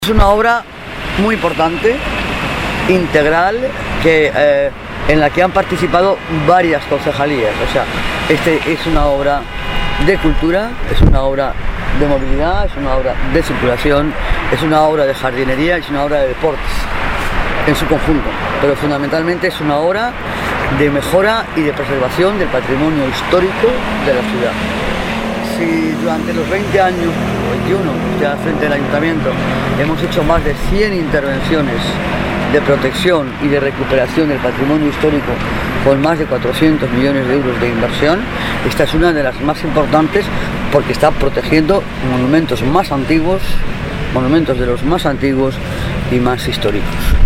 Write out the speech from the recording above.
Es una obra muy importante, integral, en la que han participado varias concejalías. O sea, es una obra de cultura, es una obra de movilidad, es una obra de circulación, es una obra de jardinería, es una obra de deportes en su conjunto, pero fundamentalmente es una obra de mejora y de preservación del patrimonio histórico de la ciudad. Si durante los 20 años, o 21, ya frente al ayuntamiento, hemos hecho más de 100 intervenciones de protección y de recuperación del patrimonio histórico con más de 400 millones de euros de inversión, esta es una de las más importantes porque está protegiendo monumentos más antiguos, monumentos de los más antiguos y más históricos.